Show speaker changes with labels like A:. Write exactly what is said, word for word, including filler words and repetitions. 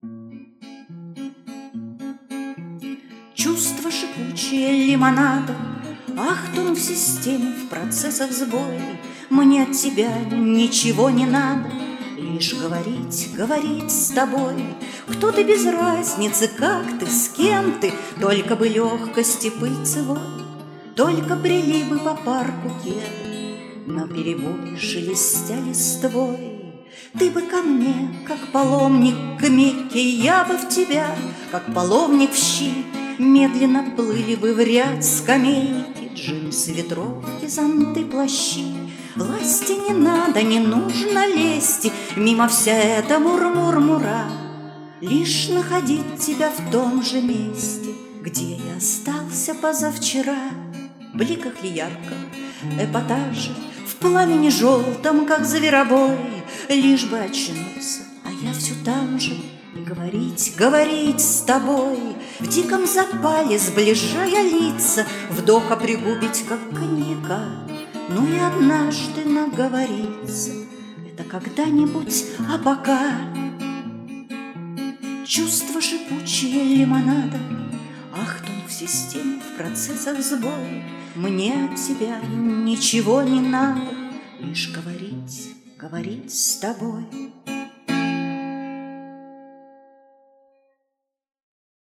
A: Чувство шипучее лимонада, ахтунув в системе, в процессах сбой. Мне от тебя ничего не надо, лишь говорить, говорить с тобой. Кто ты без разницы, как ты, с кем ты, только бы легкости пыльцевой, только брели бы по парку кеды, наперебой шелестя листвой. Ты бы ко мне, как паломник к Мекке, я бы в тебя, как паломник в щи. Медленно плыли бы в ряд скамейки, джинсы, ветровки, зонты, плащи. Власти не надо, не нужно лезть, мимо вся эта мур-мур-мура. Лишь находить тебя в том же месте, где я остался позавчера. В бликах ли ярко, эпатажи, в пламени желтом, как зверобой. Лишь бы очнуться, а я все там же, и говорить, говорить с тобой. В диком запале, сближая лица, вдоха пригубить, как коньяка. Ну и однажды наговориться, это когда-нибудь, а пока. Чувство шипучее лимонада, ахтунув в системе, в процессах сбой. Мне от тебя ничего не надо, лишь говорить, говорить с тобой.